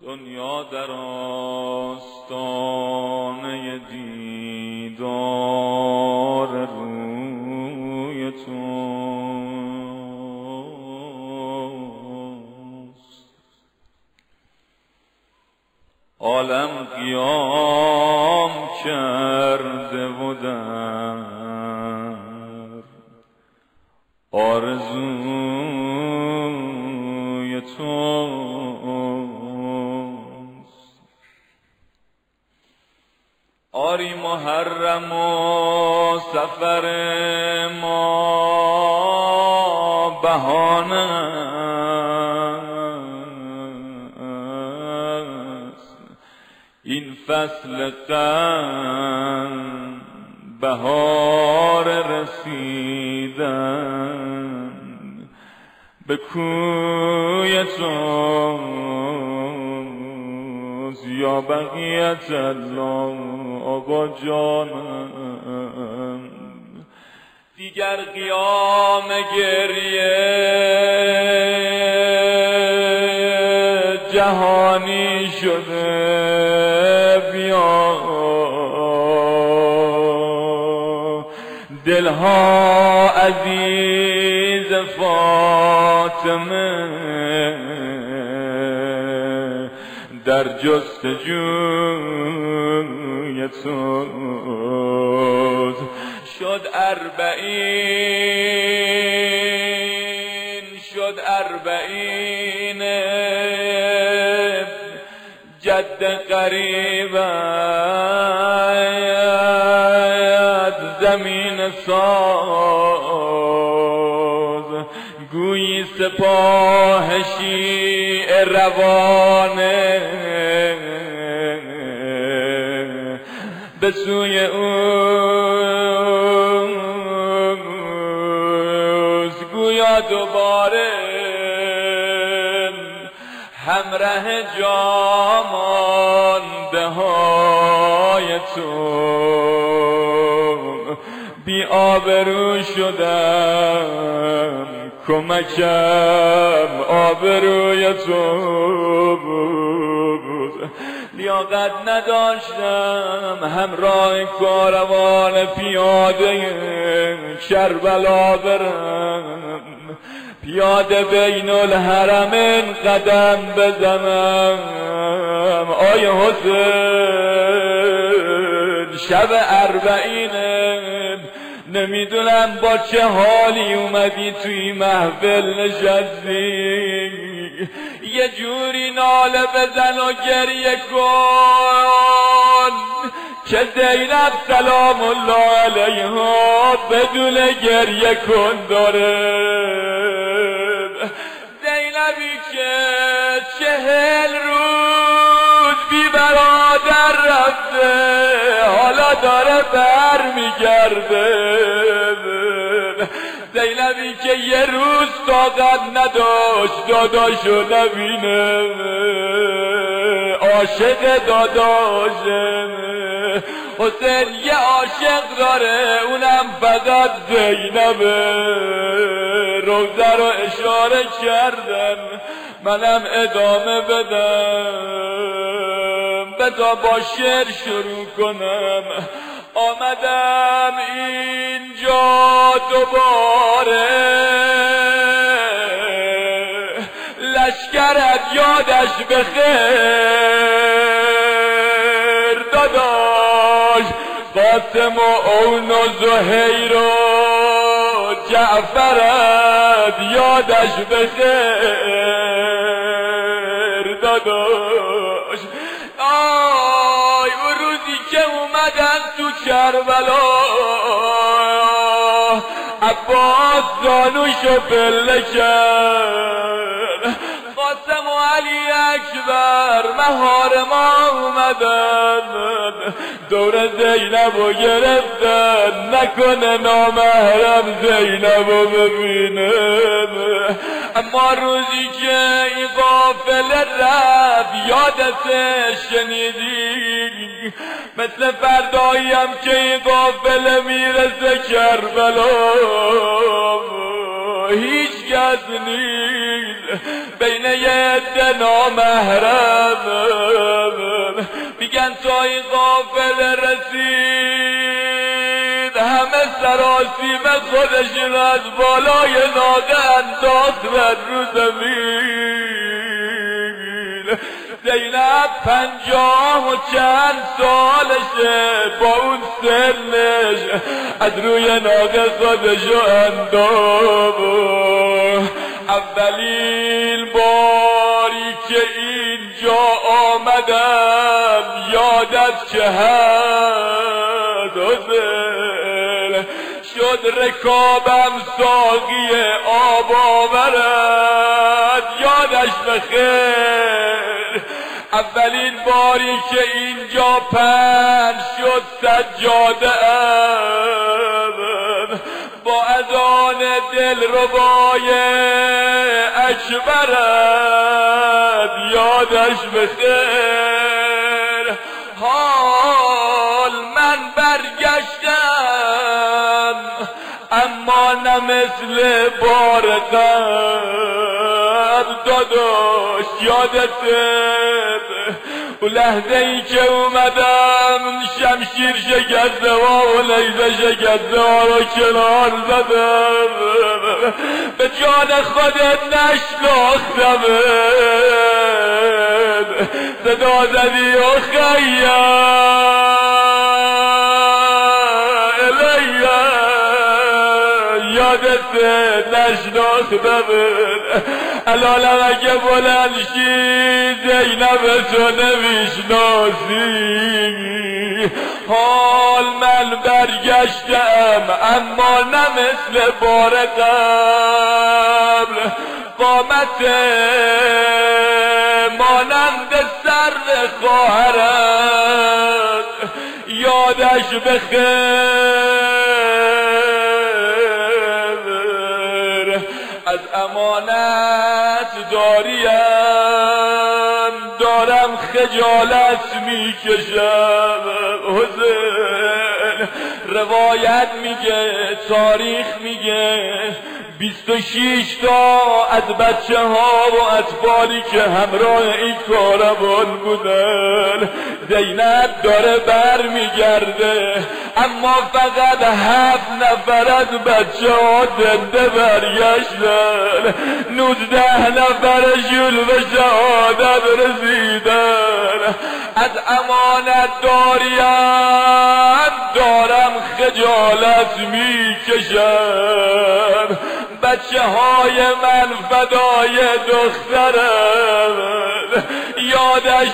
دنیا در آستانه دیدار روی توست. عالم قیام کرده و در آرزوی توست. آری محرم و سفر ما بهانه است، این فصل غم بهار رسیدن به کوی توست. یا بقیت الله آقا جانم، دیگر قیام گریه جهانی شده. بیا دلها عزیز فاطمه در جستجوی توست. شد اربعین جد قریبت زمین ساز، گویی سپاه شیعه روانه به سوی اوست. گویا دوباره همراه جامانده های تو بی آبرو شدم، کمکم آبروی تو بود. لیاقت نداشتم همراه کاروان پیاده کربلا برم، پیاده بین الحرمین قدم بزنم. آی حسین شب اربعینه، نمیدونم با چه حالی اومدی توی محفل نشستی، یه جوری ناله بزن و گریه کن که زینب سلام الله علیها بدون گریه کن داره. زینبی که 40 روز بی برادر رفته، حالا داره بر میگرده. زینبی که یه روز طاقت نداشت داداشو نبینه، عاشق داداشه. حسین یه عاشق داره، اونم فقط زینبه. روزه رو اشاره کردن، منم ادامه بدم. بذار با شعر شروع کنم. آمدم اینجا دوباره، لشکرت یادش بخیر داداش، قاسم و اون و زهیر و جعفرت یادش بخیر داداش. آی اون روزی که اومدن تو کربلا، عباس زانوشو پله کرد، قاسم و علی اکبر مهار ما اومدن دور زینبو گرفتن، نکنه نامحرم زینبو ببینه. اما روزی که این قافله رفت یادت شنیدی، مثل فرداییم که این قافله میرسه کربلا، هیچ کس نیست بین یه عده نامحرم میگن تا این قافله رسید همه سراسیمه خودشون از بالای ناقه انداخت رو زمین. زینب 50 و چند سالشه، با اون سنش از روی ناقه خودشو انداخت. اولین باری که اینجا آمدم یادت که هست شد رکابم ساقی آب آورد یادش بخیر. اولین باری که اینجا پهن شد سجاده ام با اذان دلربای اکبرت یادش بخیر. حال من برگشتم اما نه مثل بار قبل داداش یادته اون لحظه ای که اومدم شمشیر شکسته و نیزه شکسته رو کنار زدم به جان خودت نشناختمت صدا زدی و یادت نشناختمت الانم اگه بلند شی زینب تو نمیشناسی. حال من برگشتم اما نه مثل بار قبل قامت مانند سر خواهرت یادش بخیر. از امانت دارم خجالت میکشم حسین. روایت میگه تاریخ میگه 26 تا از بچه ها و اطفالی که همراه این کاروان بودن زینب داره بر میگرده اما فقط 7 نفر از بچه ها زنده برگشتن 19 نفرشون به شهادت رسیدن. از امانت دارم خجالت میکشم بچه های من فدای دخترم یادش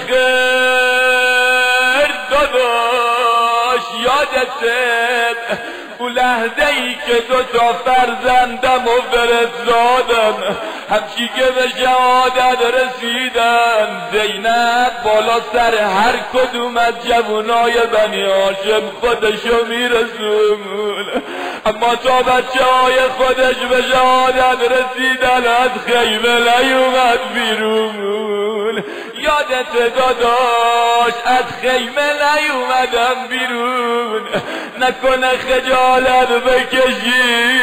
بخیر. داداش یادته اون لحظه ای که 2 تا فرزندم و فرزادم همچی که به شهادت رسیدن زینب بالا سر هر کدوم از جوانای بنی هاشم خودشو میرسون اما تا بچه های خودش به شهادت رسیدن از خیمه نیومد بیرون. یادت داداش از خیمه نیومدم بیرون نکنه خجالت بکشی.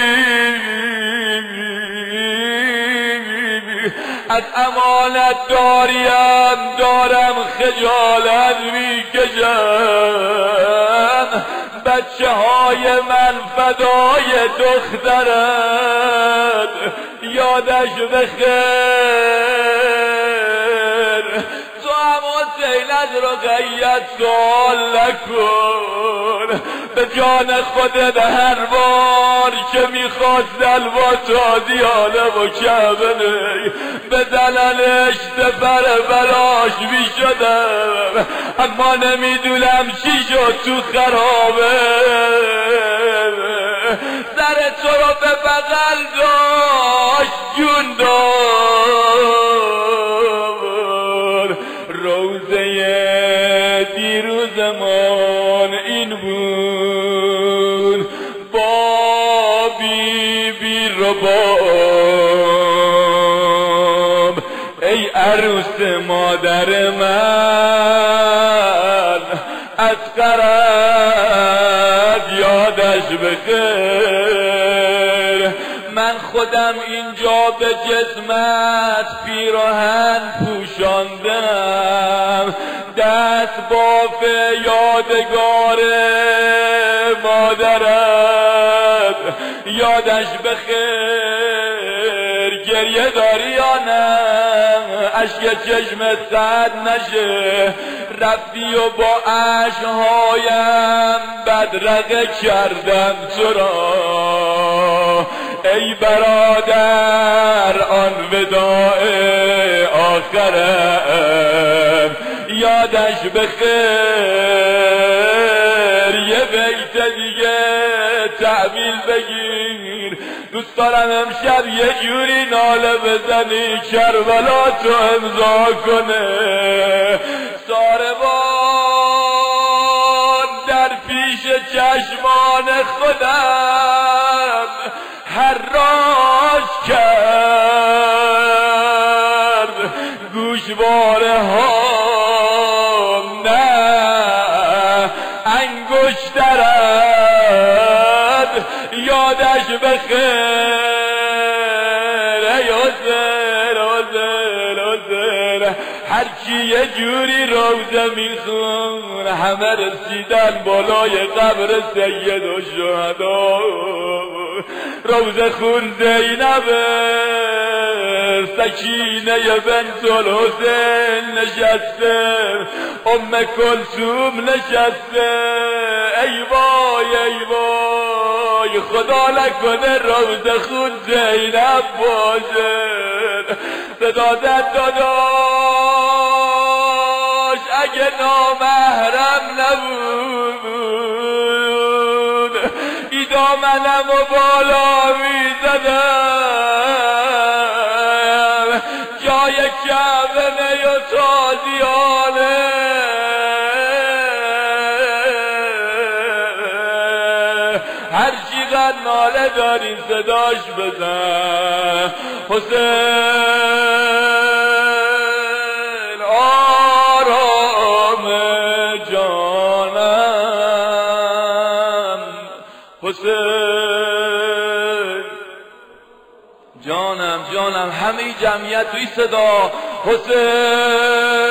از امانت دارم خجالت میکشم بچه های من فدای دخترت یادش بخیر. تو هم حسین از رقیت سوال نکن به جان خودت هر بار که میخواست دلوا تازیانه و کبنه بزننش سفر بلاش میشدم اما نمیدونم چی شد تو خرابه سر تو رو به بغل داشت جون دار. روزه دیروزمان این بود با بی رباب ای عروس مادر من اصغرت یادش بخیر. من خودم اینجا به جسمت پیراهن پوشاندم، دست باف یادگار مادرت یادش بخیر، گریه داری یا نه؟ اشک چشمت سد نشه، رفتی و با اشک‌هایم بدرقه کردم تو را. ای برادر آن وداع آخرم یادش بخیر، یه بیت دیگه تعمیل بگیر. دوست دارم امشب یه جوری ناله بزنی کربلا تو امضا کنه. ساربان در پیش چشمان خودم حراج کرد، گوشواره ها نه انگشترت یادش بخیر. ای حسین حسین حسین، هرچی یه جوری روزه میخون همه رسیدن بالای قبر سید و شهدا. روزه خون زینب سکینه بنت الحسین نشسته، ام کلثوم نشسته. ای وای ای وای، خدا نکنه روزه خون زینب باشه. صدا زد داداش اگه نامحرم نبود ای دامنم و بالا میزدم، جای کعبه می و تازیانه. هر چقدر ناله داری صداش بزن. حسین آرام جانم، حسین جانم جانم، همه جمعیت توی صدا حسین